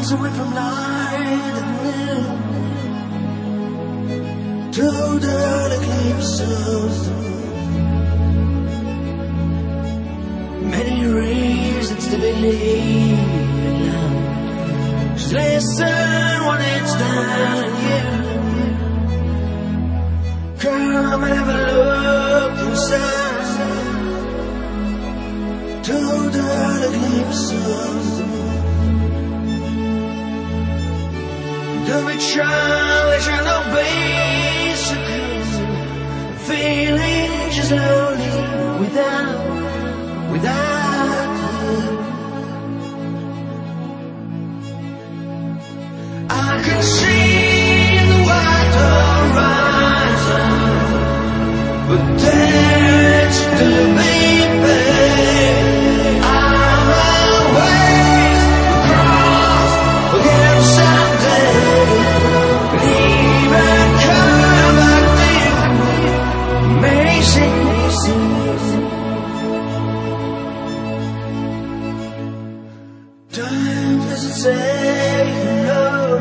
miles away from light and noon, total eclipse of the moon. Many reasons to believe in love. Just listen when it's done, you come and have a look inside. Total eclipse of the moon. Don't be shy, shall not be secure. Feeling just lonely without you. I can see the white horizon, but there's still a baby. I'm always across again someday. Leave and come back to amazing. Time doesn't say no.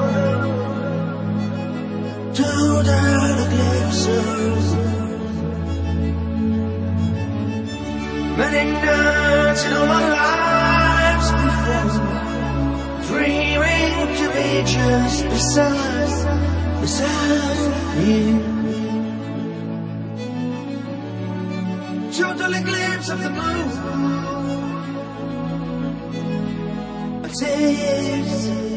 Total eclipse of the moon. Many nights in all my lives before, dreaming to be just beside you. Total eclipse of the moon. A taste